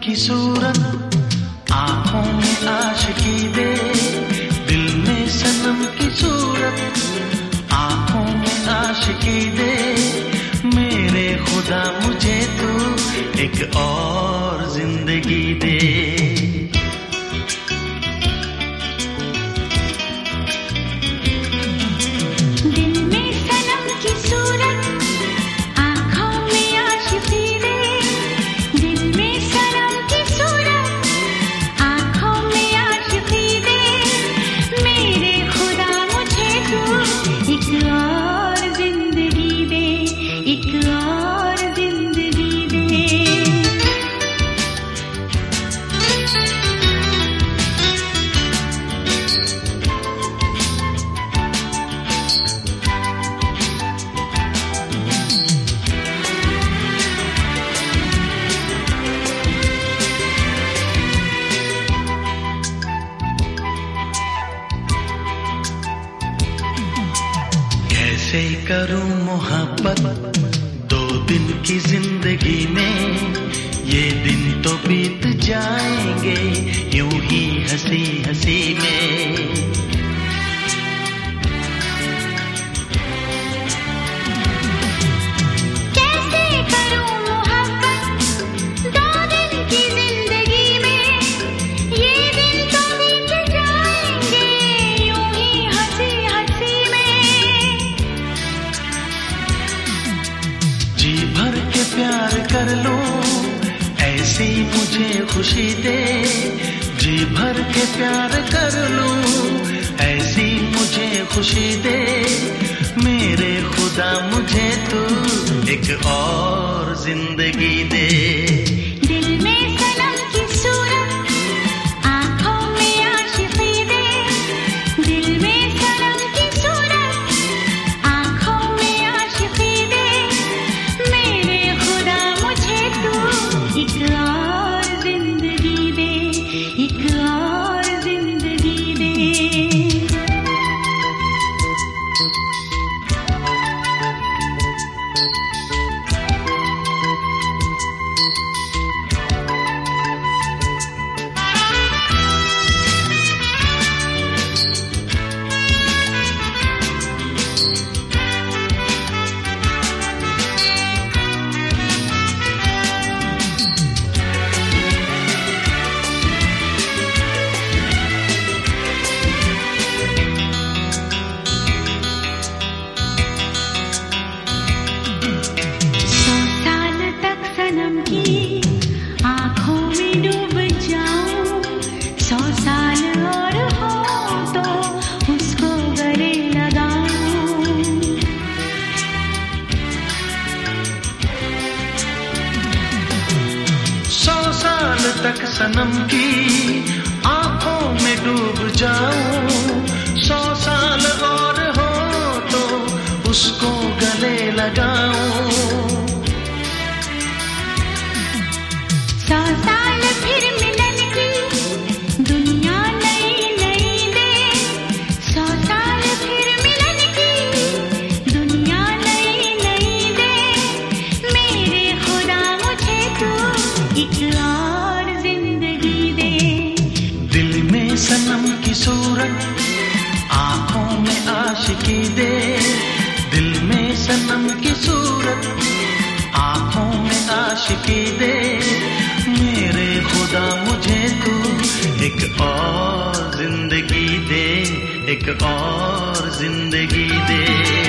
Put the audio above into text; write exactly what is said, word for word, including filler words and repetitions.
की सूरत, आँखों में आशिकी दे। दिल में सनम की सूरत, आँखों में आशिकी दे। मेरे खुदा मुझे तू एक और जिंदगी दे। कैसे करूं मोहब्बत दो दिन की जिंदगी में, ये दिन तो बीत जाएंगे यूं ही हंसी हंसी में। प्यार कर लो ऐसी मुझे खुशी दे, जी भर के प्यार कर लो ऐसी मुझे खुशी दे। मेरे खुदा मुझे तू एक और जिंदगी दे। दिल में सनम की सूरत, आँखों में आशिकी दे। दिल में सनम की सूरत, आँखों में आशिकी दे। मेरे खुदा मुझे तू एक और जिंदगी दे, एक और जिंदगी दे। तक सनम की आंखों में डूब जाऊं, सौ साल और हो तो उसको गले लगाऊं। सौ साल फिर मिलन की दुनिया नई नई दे। सौ साल फिर मिलन की दुनिया नई नई दे। मेरे खुदा मुझे तू एक और जिंदगी दे। दिल में सनम की सूरत, आँखों में आशिकी दे। दिल में सनम की सूरत, आँखों में आशिकी दे। मेरे खुदा मुझे तू एक और जिंदगी दे, एक और जिंदगी दे।